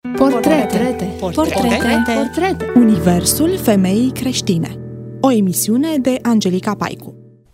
Portrete. Universul femeii creștine. O emisiune de Angelica Paicu.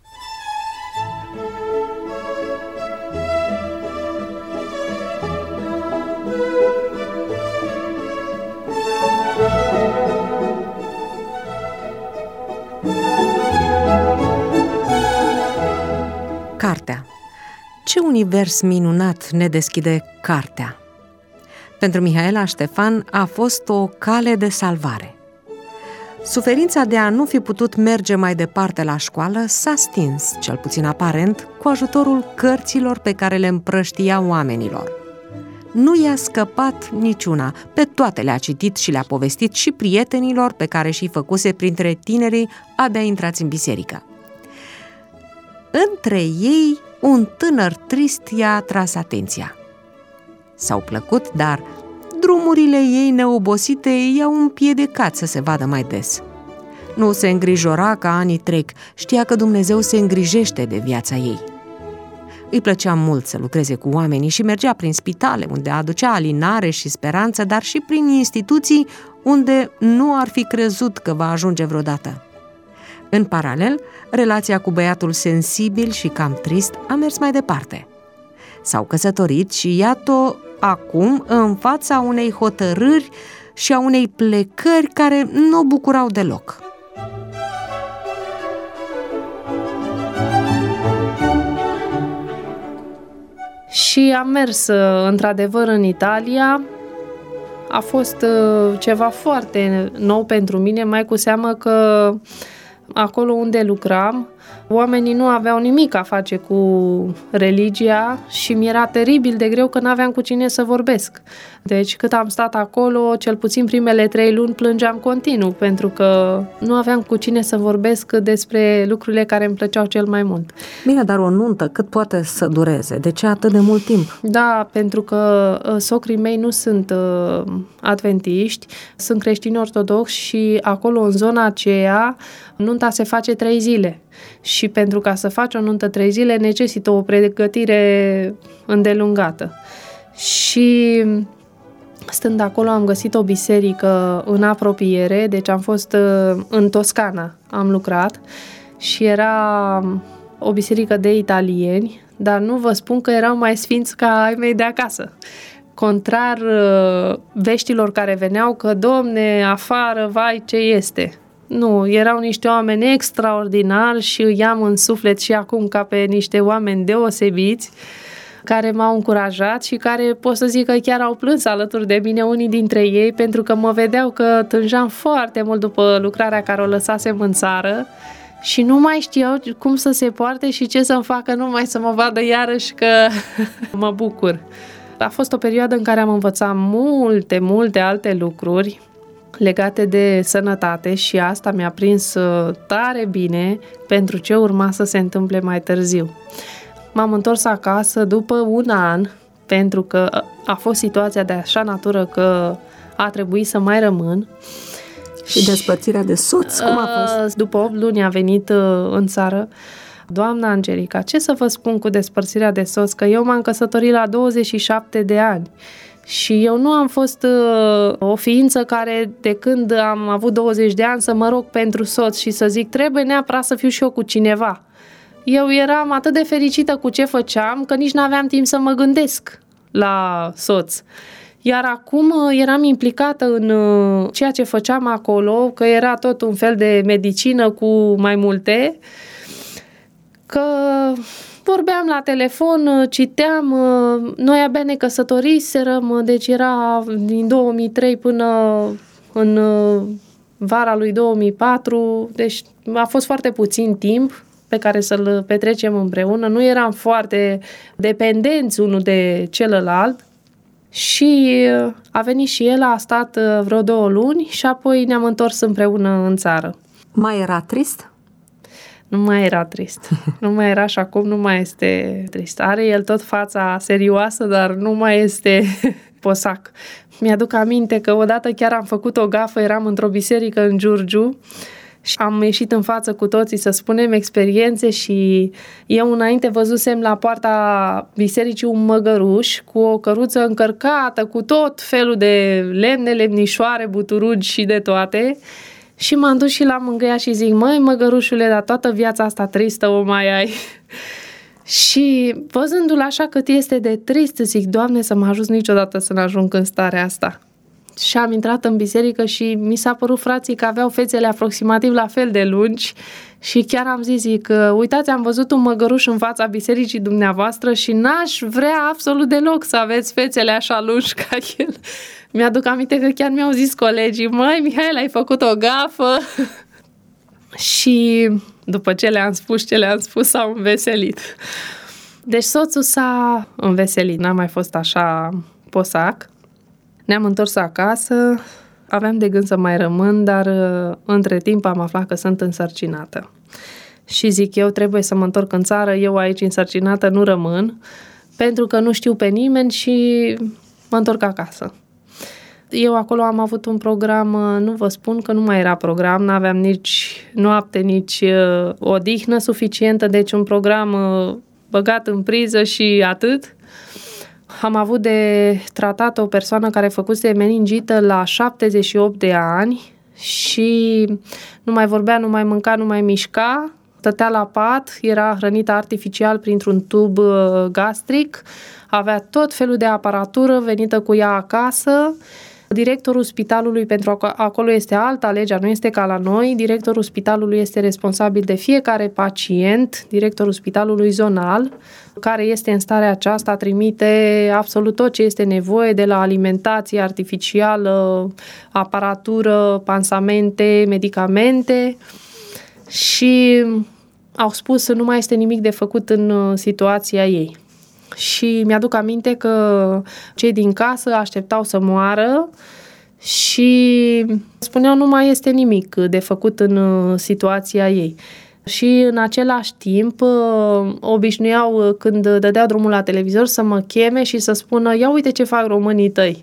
Cartea. Ce univers minunat ne deschide cartea! Pentru Mihaela Ștefan a fost o cale de salvare. Suferința de a nu fi putut merge mai departe la școală s-a stins, cel puțin aparent, cu ajutorul cărților pe care le împrăștia oamenilor. Nu i-a scăpat niciuna, pe toate le-a citit și le-a povestit și prietenilor pe care și-i făcuse printre tinerii abia intrați în biserică. Între ei, un tânăr trist i-a atras atenția. S-au plăcut, dar drumurile ei neobosite i-au împiedicat să se vadă mai des. Nu se îngrijora că anii trec, știa că Dumnezeu se îngrijește de viața ei. Îi plăcea mult să lucreze cu oamenii și mergea prin spitale, unde aducea alinare și speranță, dar și prin instituții unde nu ar fi crezut că va ajunge vreodată. În paralel, relația cu băiatul sensibil și cam trist a mers mai departe. S-au căsătorit și iată acum în fața unei hotărâri și a unei plecări care nu o bucurau deloc. Și am mers într-adevăr în Italia. A fost ceva foarte nou pentru mine, mai cu seamă că acolo unde lucram, oamenii nu aveau nimic a face cu religia și mi-era teribil de greu că n-aveam cu cine să vorbesc. Deci cât am stat acolo, cel puțin primele 3 luni plângeam continuu, pentru că nu aveam cu cine să vorbesc despre lucrurile care îmi plăceau cel mai mult. Bine, dar o nuntă cât poate să dureze? De ce atât de mult timp? Da, pentru că socrii mei nu sunt adventiști, sunt creștini ortodoxi și acolo, în zona aceea, nunta se face 3 zile. Și pentru ca să faci o nuntă 3 zile necesită o pregătire îndelungată. Și stând acolo am găsit o biserică în apropiere, deci am fost în Toscana, am lucrat și era o biserică de italieni, dar nu vă spun că erau mai sfinți ca ai mei de acasă. Contrar veștilor care veneau că, Domne, afară, vai, ce este! Nu, erau niște oameni extraordinari și îi am în suflet și acum ca pe niște oameni deosebiți care m-au încurajat și care pot să zic că chiar au plâns alături de mine unii dintre ei pentru că mă vedeau că tânjeam foarte mult după lucrarea care o lăsasem în țară și nu mai știau cum să se poarte și ce să-mi facă numai să mă vadă iarăși că mă bucur. A fost o perioadă în care am învățat multe alte lucruri legate de sănătate și asta mi-a prins tare bine pentru ce urma să se întâmple mai târziu. M-am întors acasă după 1 an, pentru că a fost situația de așa natură că a trebuit să mai rămân. Și despărțirea de soț, cum a fost? După 8 luni a venit în țară. Doamna Angelica, ce să vă spun cu despărțirea de soț? Că eu m-am căsătorit la 27 de ani. Și eu nu am fost o ființă care de când am avut 20 de ani să mă rog pentru soț și să zic trebuie neapărat să fiu și eu cu cineva. Eu eram atât de fericită cu ce făceam că nici n-aveam timp să mă gândesc la soț. Iar acum eram implicată în ceea ce făceam acolo, că era tot un fel de medicină cu mai multe, că vorbeam la telefon, citeam, noi abia ne căsătoriserăm, deci era din 2003 până în vara lui 2004, deci a fost foarte puțin timp pe care să-l petrecem împreună, nu eram foarte dependenți unul de celălalt și a venit și el, a stat vreo 2 luni și apoi ne-am întors împreună în țară. Mai era trist? Nu mai era trist. Nu mai era și acum nu mai este trist. Are el tot fața serioasă, dar nu mai este posac. Mi-aduc aminte că odată chiar am făcut o gafă, eram într-o biserică în Giurgiu Și am ieșit în față cu toții să spunem experiențe și eu înainte văzusem la poarta bisericii un măgăruș cu o căruță încărcată cu tot felul de lemne, lemnișoare, buturugi și de toate. Și m-am dus și l-am îngăiat și zic, măi, măgărușule, dar toată viața asta tristă o mai ai. Și văzându-l așa cât este de trist, zic, Doamne, să mă ajut niciodată să n-ajung în starea asta. Și am intrat în biserică și mi s-a părut, frații, că aveau fețele aproximativ la fel de lungi și chiar am zis, zic, uitați, am văzut un măgăruș în fața bisericii dumneavoastră și n-aș vrea absolut deloc să aveți fețele așa lungi ca el. Mi-aduc aminte că chiar mi-au zis colegii, măi, Mihaela, ai făcut o gafă. Și după ce le-am spus, s-au înveselit. Deci soțul s-a înveselit, n-a mai fost așa posac. Ne-am întors acasă, aveam de gând să mai rămân, dar între timp am aflat că sunt însărcinată. Și zic, eu trebuie să mă întorc în țară, eu aici însărcinată nu rămân, pentru că nu știu pe nimeni și mă întorc acasă. Eu acolo am avut un program, nu vă spun că nu mai era program, n-aveam nici noapte, nici odihnă suficientă, deci un program băgat în priză și atât. Am avut de tratat o persoană care făcuse meningită la 78 de ani și nu mai vorbea, nu mai mânca, nu mai mișca, stătea la pat, era hrănită artificial printr-un tub gastric, avea tot felul de aparatură venită cu ea acasă. Directorul spitalului, pentru că acolo este alta, legea nu este ca la noi, directorul spitalului este responsabil de fiecare pacient, directorul spitalului zonal, care este în starea aceasta, trimite absolut tot ce este nevoie, de la alimentație artificială, aparatură, pansamente, medicamente, și au spus că nu mai este nimic de făcut în situația ei. Și mi-aduc aminte că cei din casă așteptau să moară și spuneau nu mai este nimic de făcut în situația ei. Și în același timp obișnuiau, când dădea drumul la televizor, să mă cheme și să spună, ia uite ce fac românii tăi.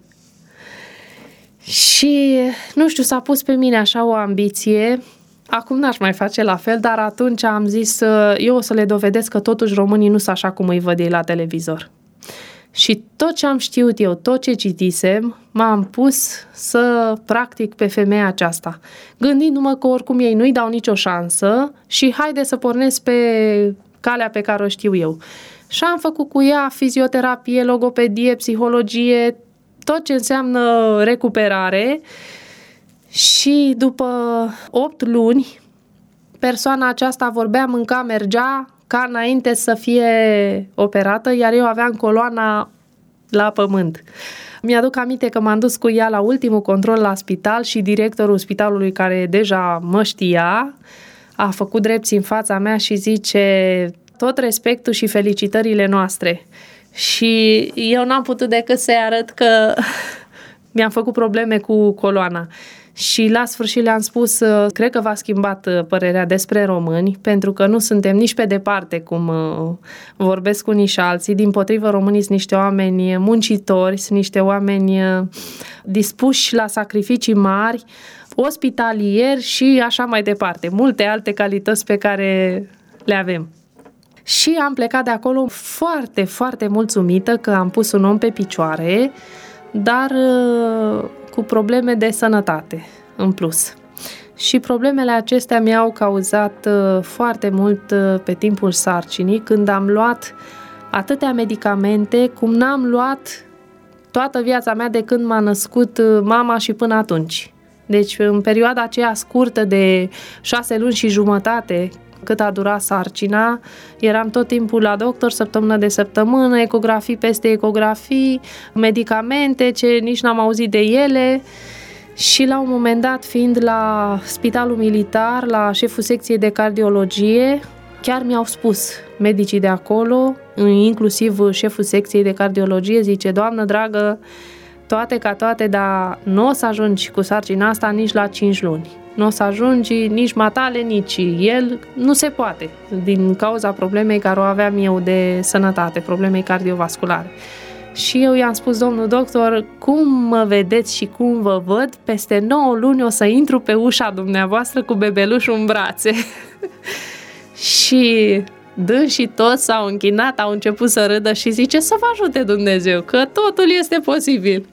Și, nu știu, s-a pus pe mine așa o ambiție. Acum n-aș mai face la fel, dar atunci am zis, eu o să le dovedesc că totuși românii nu sunt așa cum îi văd ei la televizor. Și tot ce am știut eu, tot ce citisem, m-am pus să practic pe femeia aceasta, gândindu-mă că oricum ei nu-i dau nicio șansă și haide să pornesc pe calea pe care o știu eu. Și am făcut cu ea fizioterapie, logopedie, psihologie, tot ce înseamnă recuperare. Și după 8 luni, persoana aceasta vorbea, mânca, mergea ca înainte să fie operată, iar eu aveam coloana la pământ. Mi-aduc aminte că m-am dus cu ea la ultimul control la spital și directorul spitalului, care deja mă știa, a făcut drepți în fața mea și zice, tot respectul și felicitările noastre. Și eu n-am putut decât să-i arăt că mi-am făcut probleme cu coloana. Și la sfârșit le-am spus, cred că v-a schimbat părerea despre români, pentru că nu suntem nici pe departe cum vorbesc unii și alții. Dimpotrivă, românii sunt niște oameni muncitori, sunt niște oameni dispuși la sacrificii mari, ospitalieri și așa mai departe. Multe alte calități pe care le avem. Și am plecat de acolo foarte, foarte mulțumită că am pus un om pe picioare, dar cu probleme de sănătate în plus. Și problemele acestea mi-au cauzat foarte mult pe timpul sarcinii, când am luat atâtea medicamente cum n-am luat toată viața mea de când m-a născut mama și până atunci. Deci în perioada aceea scurtă de 6 luni și jumătate, cât a durat sarcina, eram tot timpul la doctor, săptămână de săptămână, ecografii peste ecografii, medicamente, ce nici n-am auzit de ele. Și la un moment dat, fiind la spitalul militar, la șeful secției de cardiologie, chiar mi-au spus medicii de acolo, inclusiv șeful secției de cardiologie, zice, doamnă dragă, toate ca toate, dar nu o să ajungi cu sarcina asta nici la 5 luni. Nu o să ajungi nici matale, nici el, nu se poate, din cauza problemei care o aveam eu de sănătate, problemei cardiovasculare. Și eu i-am spus, domnul doctor, cum mă vedeți și cum vă văd, peste 9 luni o să intru pe ușa dumneavoastră cu bebelușul în brațe. Și dânsii toți s-au închinat, au început să râdă și zice, să vă ajute Dumnezeu, că totul este posibil.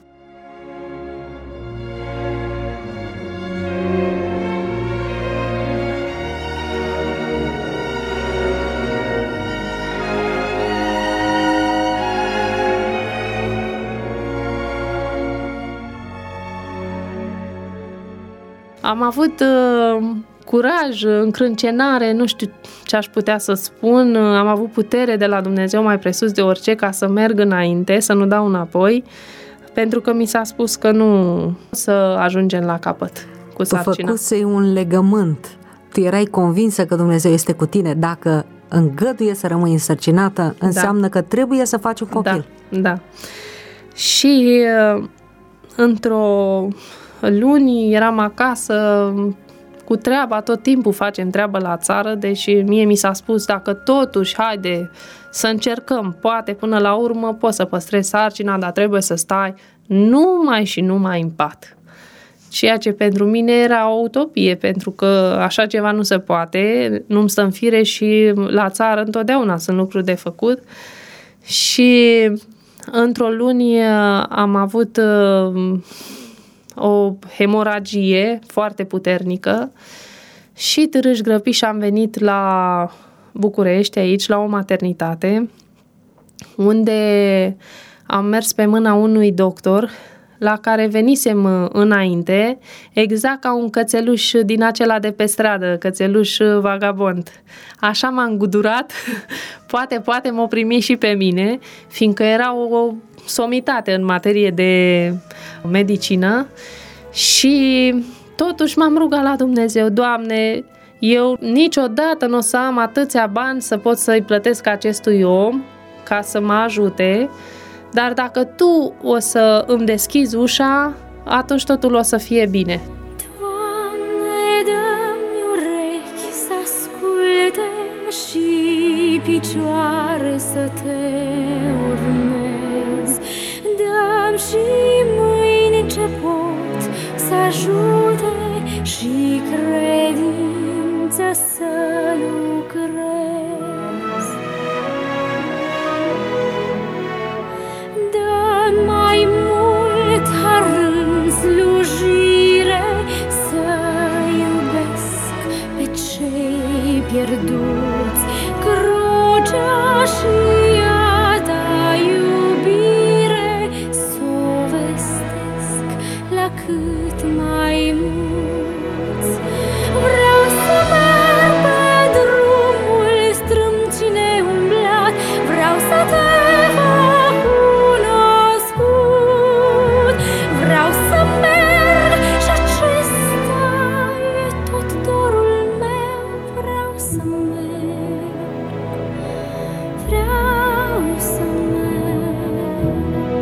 Am avut curaj, încrâncenare, nu știu ce aș putea să spun. Am avut putere de la Dumnezeu mai presus de orice ca să merg înainte, să nu dau înapoi, pentru că mi s-a spus că nu să ajungem la capăt cu sarcina. Tu făcusei un legământ. Tu erai convinsă că Dumnezeu este cu tine. Dacă îngăduie să rămâi însărcinată, înseamnă că trebuie să faci un copil. Da. Și într-o luni eram acasă cu treaba, tot timpul facem treabă la țară, deși mie mi s-a spus, dacă totuși, haide să încercăm, poate până la urmă poți să păstrezi sarcina, dar trebuie să stai numai în pat. Ceea ce pentru mine era o utopie, pentru că așa ceva nu se poate, nu-mi stă în fire și la țară întotdeauna sunt lucruri de făcut. Și într-o luni am avut o hemoragie foarte puternică și târâși grăpiși am venit la București, aici, la o maternitate, unde am mers pe mâna unui doctor la care venisem înainte, exact ca un cățeluș din acela de pe stradă, cățeluș vagabond. Așa m-a îngudurat, poate m-o primi și pe mine, fiindcă era o somitate în materie de medicină și totuși m-am rugat la Dumnezeu, Doamne, eu niciodată nu o să am atâția bani să pot să-i plătesc acestui om ca să mă ajute, dar dacă Tu o să îmi deschizi ușa, atunci totul o să fie bine. Doamne, dă-mi urechi să asculte și picioare să Te urmez. Dă-mi și mâini ce pot să ajute și credință să lucrez. Dă-mi mai mult har în slujire să iubesc pe cei pierduți, crucea și a Ta iubire s-o vestesc la cât mai mulți. Vreau să merg pe drumul strâmcine umblat, vreau să Te fac cunoscut, vreau să merg și acesta e tot dorul meu, vreau să merg, vreau să merg.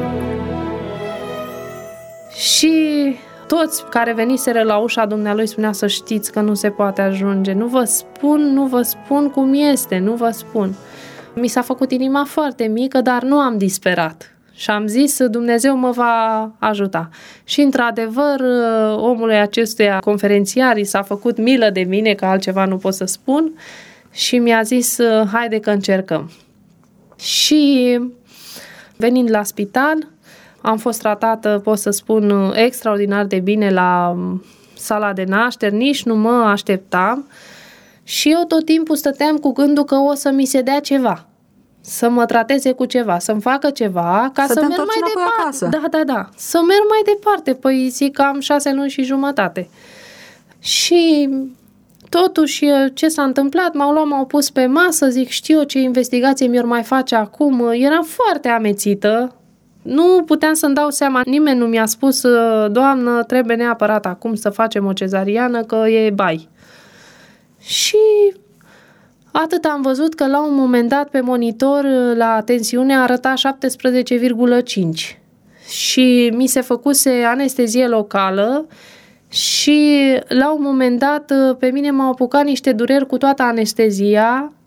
Și toți care veniseră la ușa dumnealui spunea să știți că nu se poate ajunge. Nu vă spun cum este, nu vă spun. Mi s-a făcut inima foarte mică, dar nu am disperat. Și am zis, Dumnezeu mă va ajuta. Și într-adevăr, omului acestuia conferențiar i s-a făcut milă de mine, că altceva nu pot să spun, și mi-a zis, haide că încercăm. Și venind la spital, am fost tratată, pot să spun, extraordinar de bine la sala de nașteri, nici nu mă așteptam și eu tot timpul stăteam cu gândul că o să mi se dea ceva, să mă trateze cu ceva, să-mi facă ceva ca să merg mai departe. Acasă. Da, să merg mai departe. Păi zic că am 6 luni și jumătate. Și totuși, ce s-a întâmplat? M-au pus pe masă, zic, știu eu ce investigație mi-or mai face acum. Eram foarte amețită. Nu puteam să-mi dau seama, nimeni nu mi-a spus, Doamnă, trebuie neapărat acum să facem o cezariană, că e bai. Și atât am văzut că la un moment dat pe monitor la tensiune arăta 17,5 și mi se făcuse anestezie locală și la un moment dat pe mine m-au apucat niște dureri cu toată anestezia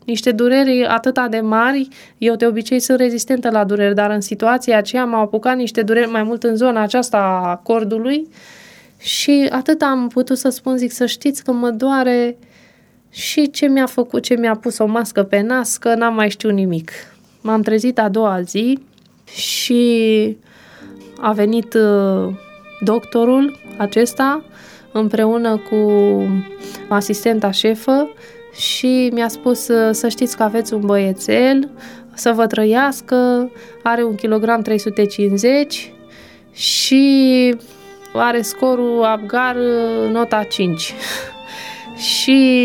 niște dureri atâta de mari. Eu de obicei sunt rezistentă la dureri, dar în situația aceea m-au apucat niște dureri mai mult în zona aceasta a cordului și atât am putut să spun, zic, să știți că mă doare și ce mi-a făcut, ce mi-a pus o mască pe nas, că n-am mai știut nimic. M-am trezit a doua zi și a venit doctorul acesta împreună cu asistenta șefă și mi-a spus să știți că aveți un băiețel, să vă trăiască, are 1,350 kg și are scorul Apgar nota 5. Și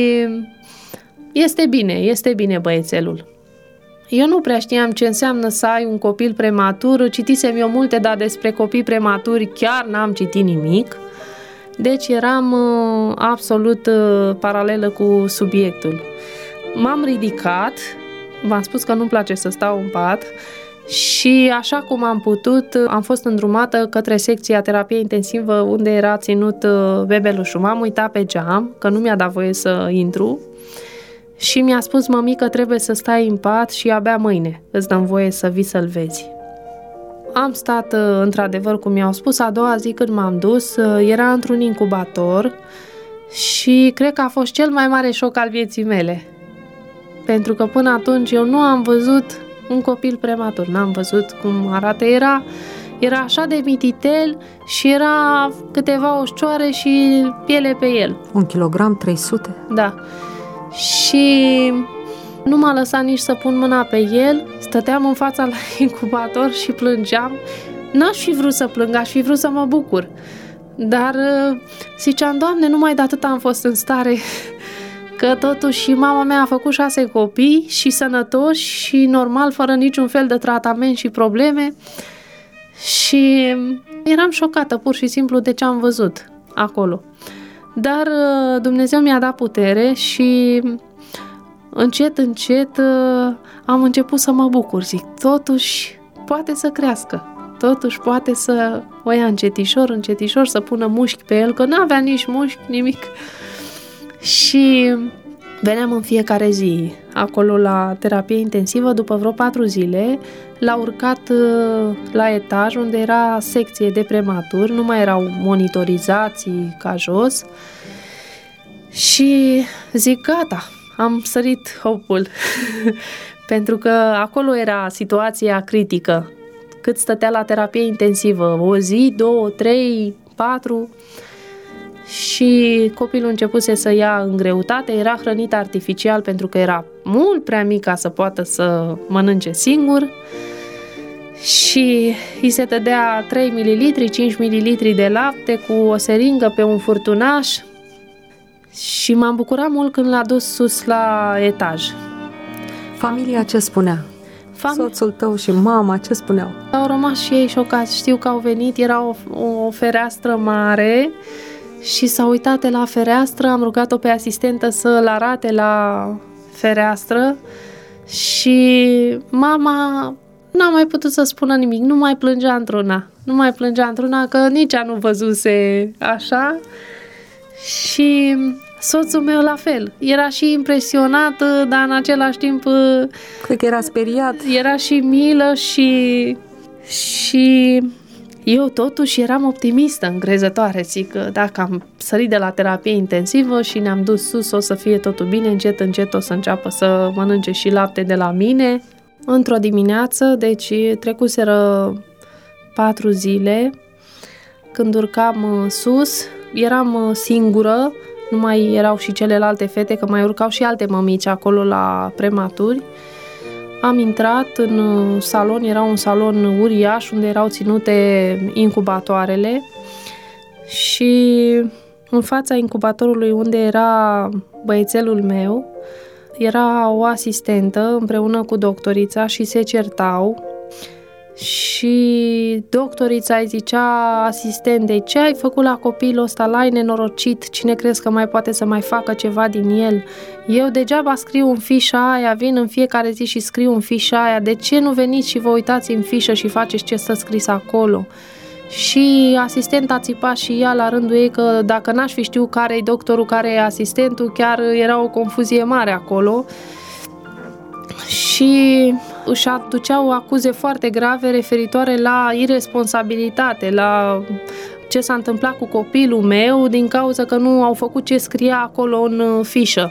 este bine băiețelul. Eu nu prea știam ce înseamnă să ai un copil prematur, citisem eu multe, dar despre copii prematuri chiar n-am citit nimic. Deci eram absolut paralelă cu subiectul. M-am ridicat, v-am spus că nu-mi place să stau în pat și așa cum am putut, am fost îndrumată către secția terapie intensivă unde era ținut bebelușul. M-am uitat pe geam, că nu mi-a dat voie să intru și mi-a spus: mămică, trebuie să stai în pat și abia mâine îți dăm voie să vii să-l vezi. Am stat, într-adevăr, cum mi-au spus. A doua zi când m-am dus, era într-un incubator și cred că a fost cel mai mare șoc al vieții mele. Pentru că până atunci eu nu am văzut un copil prematur, n-am văzut cum arată. Era așa de mititel și era câteva oșcioare și piele pe el. 1,3 kg? Da. Și nu m-a lăsat nici să pun mâna pe el, stăteam în fața la incubator și plângeam. N-aș fi vrut să plâng, aș fi vrut să mă bucur. Dar ziceam: Doamne, numai de atât am fost în stare, că totuși mama mea a făcut 6 copii și sănătoși și normal, fără niciun fel de tratament și probleme. Și eram șocată pur și simplu de ce am văzut acolo. Dar Dumnezeu mi-a dat putere și încet, încet am început să mă bucur. Zic, totuși poate să crească, totuși poate să o ia încetișor, încetișor, să pună mușchi pe el, că n-avea nici mușchi, nimic. Și veneam în fiecare zi acolo la terapie intensivă. După vreo 4 zile l-a urcat la etaj unde era secție de prematuri, nu mai erau monitorizații ca jos. Și zic, gata, am sărit hopul, pentru că acolo era situația critică. Cât stătea la terapie intensivă? O zi, 2, 3, 4... Și copilul începuse să ia în greutate, era hrănit artificial pentru că era mult prea mic ca să poată să mănânce singur și îi se dădea 3 ml, 5 ml de lapte cu o seringă pe un furtunaș și m-am bucurat mult când l-a dus sus la etaj. Familia ce spunea? Soțul tău și mama ce spuneau? Au rămas și ei șocați, știu că au venit, era o fereastră mare și s-a uitat de la fereastră, am rugat-o pe asistentă să-l arate la fereastră și mama n-a mai putut să spună nimic, nu mai plângea într-una, că nici ea nu văzuse așa și soțul meu la fel. Era și impresionat, dar în același timp cred că era speriat. Era și milă și eu totuși eram optimistă, încrezătoare, zic că dacă am sărit de la terapie intensivă și ne-am dus sus, o să fie totul bine, încet, încet o să înceapă să mănânce și lapte de la mine. Într-o dimineață, deci trecuseră 4 zile, când urcam sus, eram singură, nu mai erau și celelalte fete, că mai urcau și alte mămici acolo la prematuri. Am intrat în salon, era un salon uriaș unde erau ținute incubatoarele și în fața incubatorului unde era băiețelul meu era o asistentă împreună cu doctorița și se certau și doctorița îi zicea asistentei: ce ai făcut la copilul ăsta, l-ai nenorocit, cine crezi că mai poate să mai facă ceva din el? Eu degeaba scriu în fișa aia, vin în fiecare zi și scriu în fișa aia, de ce nu veniți și vă uitați în fișă și faceți ce stă scris acolo? Și asistenta țipa și ea la rândul ei că dacă n-aș fi știut care e doctorul, care e asistentul, chiar era o confuzie mare acolo. și își aduceau acuze foarte grave referitoare la iresponsabilitate, la ce s-a întâmplat cu copilul meu din cauza că nu au făcut ce scria acolo în fișă.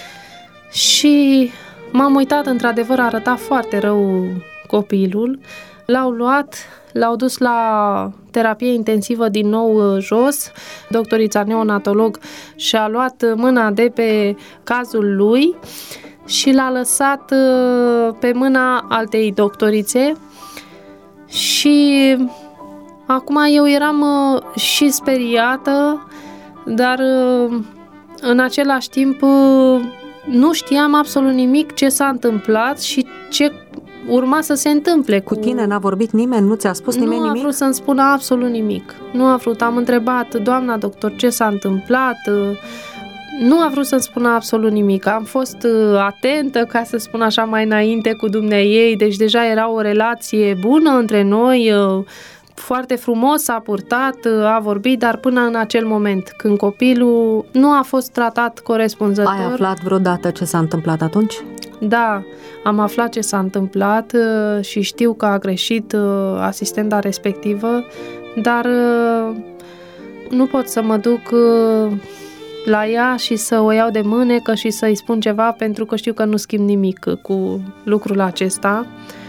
Și m-am uitat, într-adevăr, arăta foarte rău copilul. L-au luat, l-au dus la terapie intensivă din nou jos. Doctorița neonatolog și-a luat mâna de pe cazul lui și l-a lăsat pe mâna altei doctorițe. Și acum eu eram și speriată, dar în același timp nu știam absolut nimic ce s-a întâmplat și ce urma să se întâmple. Cu tine n-a vorbit nimeni? Nu ți-a spus nimeni nimic? Nu a vrut să-mi spună absolut nimic. Nu a vrut. Am întrebat, doamna doctor, ce s-a întâmplat? Nu a vrut să-mi spună absolut nimic. Am fost atentă, ca să spun așa, mai înainte cu dumneaei, deci deja era o relație bună între noi, foarte frumos s-a purtat, a vorbit, dar până în acel moment, când copilul nu a fost tratat corespunzător... Ai aflat vreodată ce s-a întâmplat atunci? Da, am aflat ce s-a întâmplat și știu că a greșit asistenta respectivă, dar nu pot să mă duc la ea și să o iau de mânecă și să-i spun ceva, pentru că știu că nu schimb nimic cu lucrul acesta.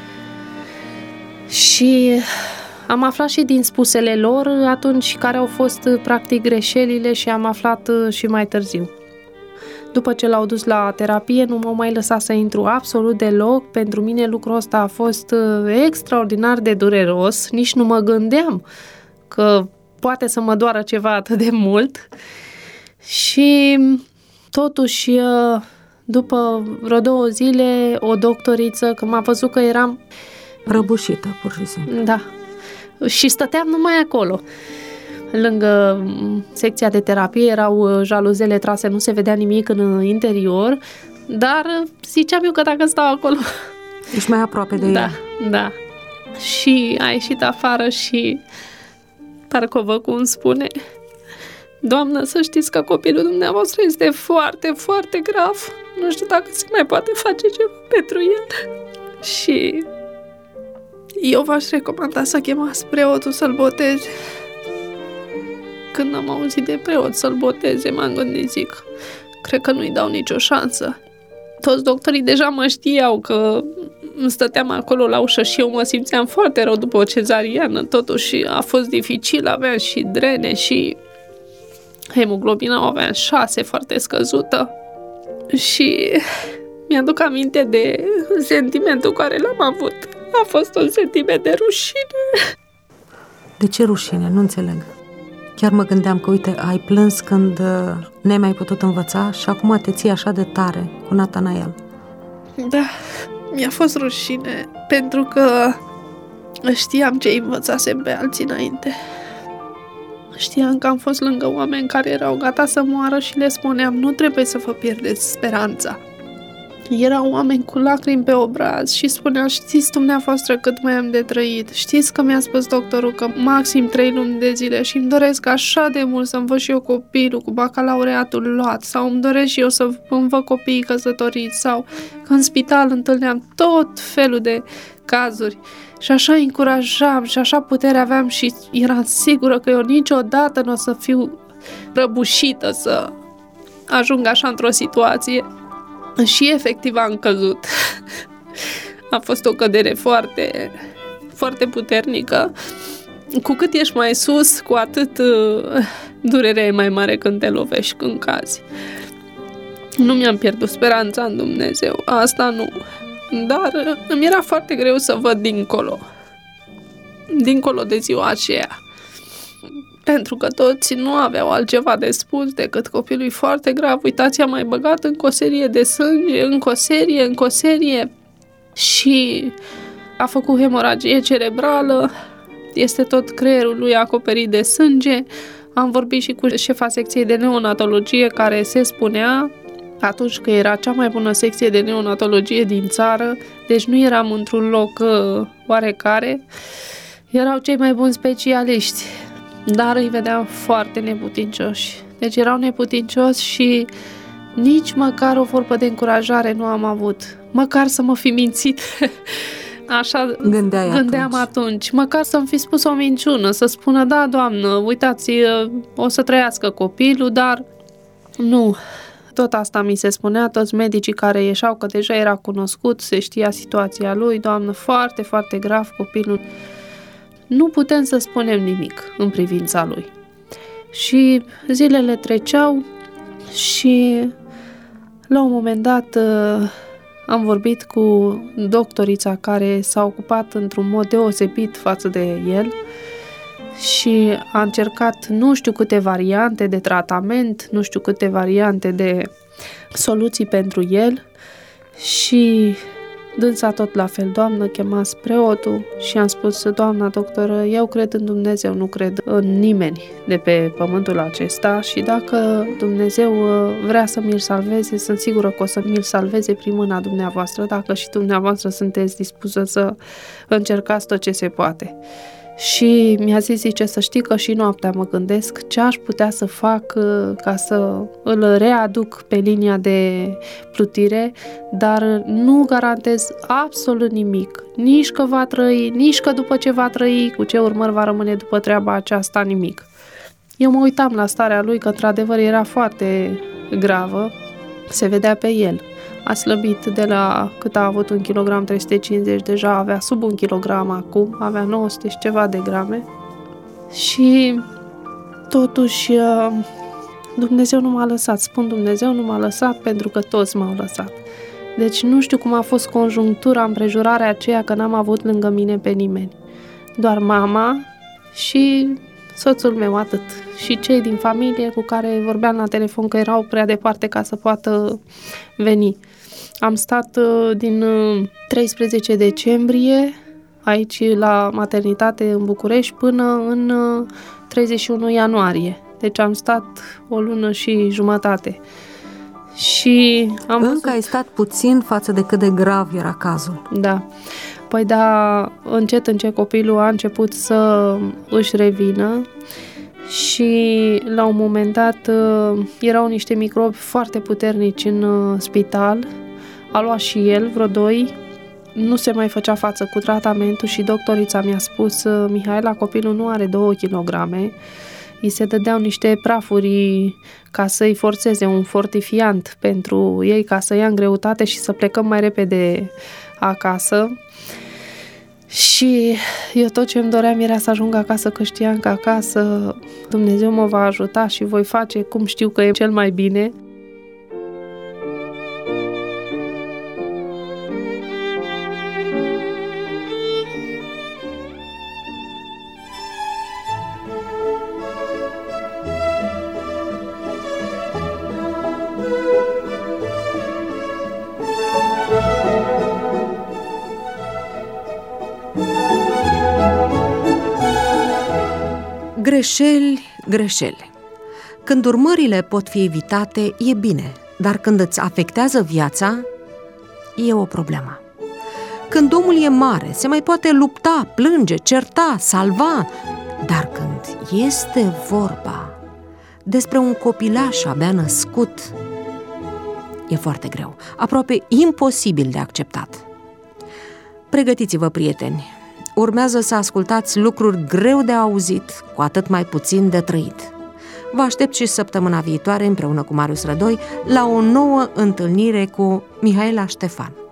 Și am aflat și din spusele lor atunci care au fost practic greșelile și am aflat și mai târziu. După ce l-au dus la terapie, nu m-au mai lăsat să intru absolut deloc. Pentru mine lucrul ăsta a fost extraordinar de dureros. Nici nu mă gândeam că poate să mă doară ceva atât de mult. Și totuși, după vreo 2 zile, o doctoriță, că m-a văzut că eram... Răbușită, pur și simplu. Da. Și stăteam numai acolo. Lângă secția de terapie erau jaluzele trase, nu se vedea nimic în interior, dar ziceam eu că dacă stau acolo... Ești mai aproape de ea. Da. Și a ieșit afară și parcă o văd cum spune: doamnă, să știți că copilul dumneavoastră este foarte, foarte grav. Nu știu dacă se mai poate face ceva pentru el. Și eu v-aș recomanda să chemați preotul să-l boteze. Când am auzit de preot să-l boteze, m-am gândit, zic, cred că nu-i dau nicio șansă. Toți doctorii deja mă știau că stăteam acolo la ușă și eu mă simțeam foarte rău după o cezariană. Totuși a fost dificil, aveam și drene și hemoglobina o aveam 6, foarte scăzută. Și mi-aduc aminte de sentimentul care l-am avut. A fost un sentiment de rușine. De ce rușine? Nu înțeleg. Chiar mă gândeam că, uite, ai plâns când n-ai mai putut învăța și acum te ții așa de tare cu Natanael. Da, mi-a fost rușine pentru că știam ce învățasem pe alții înainte. Știam că am fost lângă oameni care erau gata să moară și le spuneam: nu trebuie să vă pierdeți speranța. Erau oameni cu lacrimi pe obraz și spuneau: știți dumneavoastră cât mai am de trăit, știți că mi-a spus doctorul că maxim 3 luni de zile și îmi doresc așa de mult să-mi văd și eu copilul cu bacalaureatul luat, sau îmi doresc și eu să îmi văd copiii căsătoriți, sau că în spital întâlneam tot felul de cazuri. Și așa încurajam și așa putere aveam și eram sigură că eu niciodată nu o să fiu răbușită să ajung așa într-o situație. Și efectiv am căzut. A fost o cădere foarte, foarte puternică. Cu cât ești mai sus, cu atât durerea e mai mare când te lovești, când cazi. Nu mi-am pierdut speranța în Dumnezeu, asta nu. Dar îmi era foarte greu să văd dincolo de ziua aceea. Pentru că toți nu aveau altceva de spus decât copilul e foarte grav. Uitați, a mai băgat încă o serie de sânge, încă o serie și a făcut hemoragie cerebrală. Este tot creierul lui acoperit de sânge. Am vorbit și cu șefa secției de neonatologie, care se spunea atunci că era cea mai bună secție de neonatologie din țară, deci nu eram într-un loc oarecare. Erau cei mai buni specialiști, dar îi vedeam foarte neputincioși. Deci erau neputincioși și Nici măcar o vorbă de încurajare nu am avut. Măcar să mă fi mințit. Așa gândeam atunci. Măcar să-mi fi spus o minciună, să spună, da, doamnă, uitați, o să trăiască copilul, dar nu. Tot asta mi se spunea, toți medicii care ieșeau, că deja era cunoscut, se știa situația lui, doamnă, foarte, foarte grav copilul. Nu putem să spunem nimic în privința lui. Și zilele treceau și la un moment dat am vorbit cu doctorița care s-a ocupat într-un mod deosebit față de el și a încercat nu știu câte variante de tratament, nu știu câte variante de soluții pentru el și dânsa tot la fel, doamnă, chemați preotul și am spus, doamna doctoră, eu cred în Dumnezeu, nu cred în nimeni de pe pământul acesta și dacă Dumnezeu vrea să mi-l salveze, sunt sigură că o să mi-l salveze prin mâna dumneavoastră, dacă și dumneavoastră sunteți dispusă să încercați tot ce se poate. Și mi-a zis, zice, să știi că și noaptea mă gândesc ce aș putea să fac ca să îl readuc pe linia de plutire, dar nu garantez absolut nimic. Nici că va trăi, nici că după ce va trăi, cu ce urmări va rămâne după treaba aceasta, nimic. Eu mă uitam la starea lui, că într-adevăr era foarte gravă, se vedea pe el. A slăbit de la cât a avut 1 kg 350, deja avea sub 1 kg acum, avea 900 și ceva de grame. Și totuși Dumnezeu nu m-a lăsat, spun Dumnezeu nu m-a lăsat pentru că toți m-au lăsat. Deci nu știu cum a fost conjunctura, împrejurarea aceea că n-am avut lângă mine pe nimeni. Doar mama și soțul meu, atât. Și cei din familie cu care vorbeam la telefon că erau prea departe ca să poată veni. Am stat din 13 decembrie aici la maternitate în București până în 31 ianuarie. Deci am stat o lună și jumătate. Și Încă ai stat puțin față de cât de grav era cazul. Da. Păi da, încet copilul a început să își revină și la un moment dat erau niște microbi foarte puternici în spital. A luat și el vreo 2, nu se mai făcea față cu tratamentul și doctorița mi-a spus, Mihaela, copilul nu are 2 kg, îi se dădeau niște prafuri ca să-i forțeze un fortifiant pentru ei, ca să ia în greutate și să plecăm mai repede acasă. Și eu tot ce îmi doream era să ajung acasă, că știam că acasă Dumnezeu mă va ajuta și voi face cum știu că e cel mai bine. Greșeli. Când urmările pot fi evitate, e bine, dar când îți afectează viața, e o problemă. Când omul e mare, se mai poate lupta, plânge, certa, salva, dar când este vorba despre un copilaș abia născut, e foarte greu, aproape imposibil de acceptat. Pregătiți-vă, prieteni! Urmează să ascultați lucruri greu de auzit, cu atât mai puțin de trăit. Vă aștept și săptămâna viitoare, împreună cu Marius Rădoi, la o nouă întâlnire cu Mihaela Ștefan.